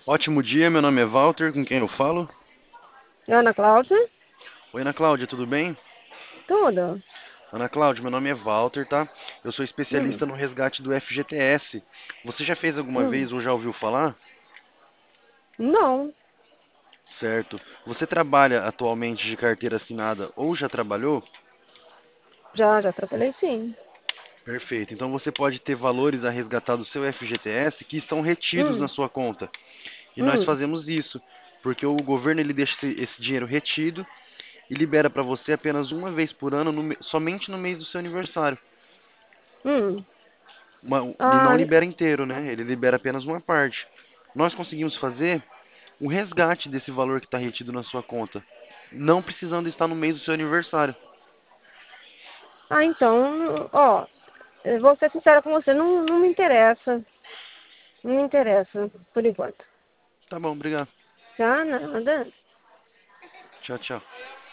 Ótimo dia, meu nome é Walter, com quem eu falo? Ana Cláudia? Oi, Ana Cláudia, tudo bem? Tudo. Ana Cláudia, meu nome é Walter, tá? Eu sou Hum, especialista no resgate do FGTS. Você já fez alguma hum. vez ou já ouviu falar? Não, Certo. Você trabalha atualmente de carteira assinada ou já trabalhou? já trabalhei sim. Perfeito. Então você pode ter valores a resgatar do seu FGTS que estão retidos na Hum, sua conta. E nós hum, fazemos isso porque o governo ele deixa esse dinheiro retido e libera para você apenas uma vez por ano, somente no mês do seu aniversário. hum. E não Ah, libera inteiro, né? Ele libera apenas uma parte. Nós conseguimos fazer um resgate desse valor que está retido na sua conta, não precisando estar no mês do seu aniversário. então, ó, eu vou ser sincera com você, não me interessa. Não me interessa, por enquanto. Tá bom, obrigado. Tá? Nada. Tchau, tchau.